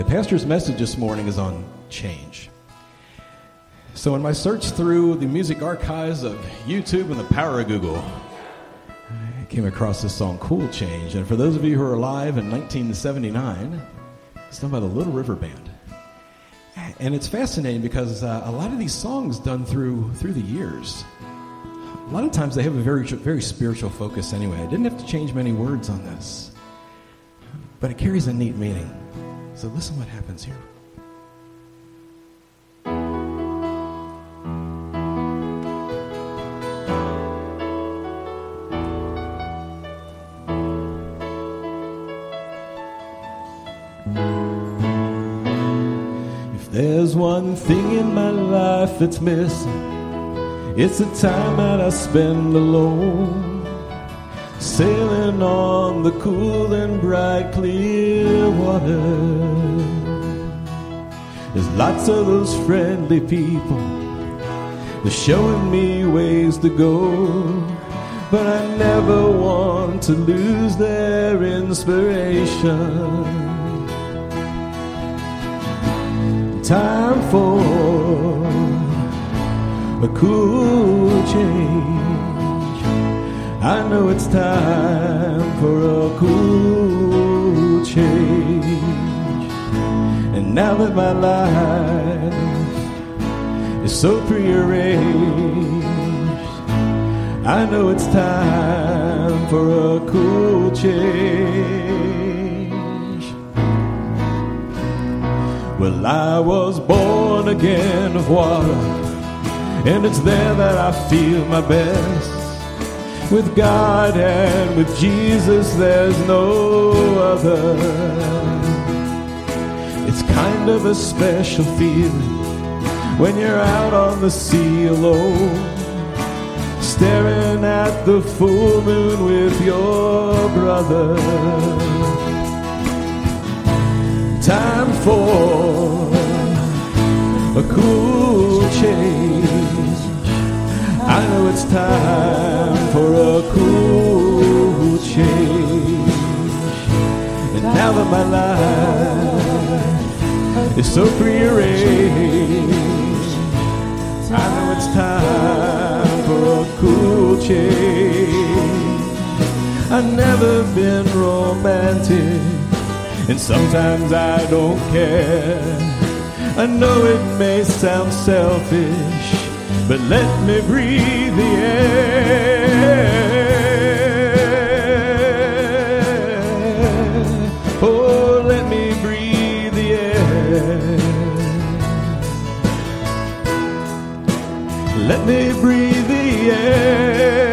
The pastor's message this morning is on change. So in my search through the music archives of YouTube and the power of Google, I came across this song, Cool Change. And for those of you who are alive in 1979, it's done by the Little River Band. And it's fascinating because a lot of these songs done through the years, a lot of times they have a very spiritual focus anyway. I didn't have to change many words on this, but it carries a neat meaning. So listen what happens here. If there's one thing in my life that's missing, it's the time that I spend alone, sailing on the cool and bright clear water. There's lots of those friendly people, they're showing me ways to go, but I never want to lose their inspiration. Time for a cool change. I know it's time for a cool change. And now that my life is so prearranged, I know it's time for a cool change. Well, I was born again of water, and it's there that I feel my best. With God and with Jesus, there's no other. It's kind of a special feeling when you're out on the sea alone, staring at the full moon with your brother. Time for a cool change. I know it's time for a cool change. And now that my life is so prearranged, I know it's time for a cool change. I've never been romantic, and sometimes I don't care. I know it may sound selfish, but let me breathe the air. Oh, let me breathe the air. Let me breathe the air.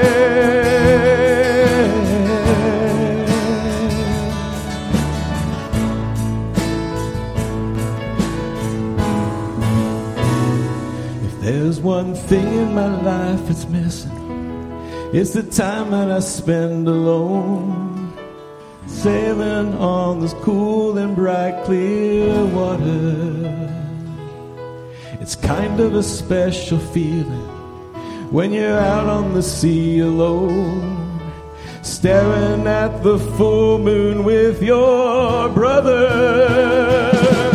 There's one thing in my life that's missing. It's the time that I spend alone, sailing on this cool and bright clear water. It's kind of a special feeling when you're out on the sea alone, staring at the full moon with your brother.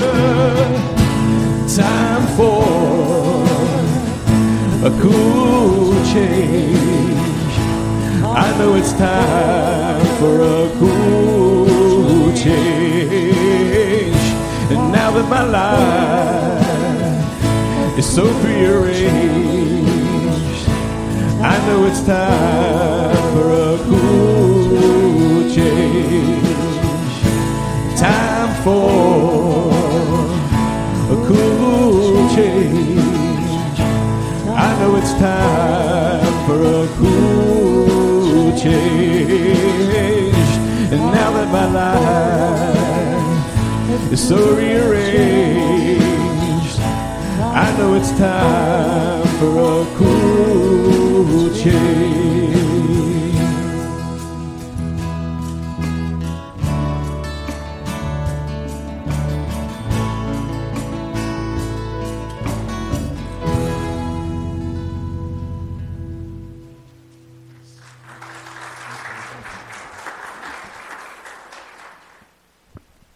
Time for a cool change. I know it's time for a cool change. And now that my life is so prearranged, I know it's time for a cool change. Time for a cool change. I know it's time for a cool change. And now that my life is so rearranged, I know it's time for a cool change.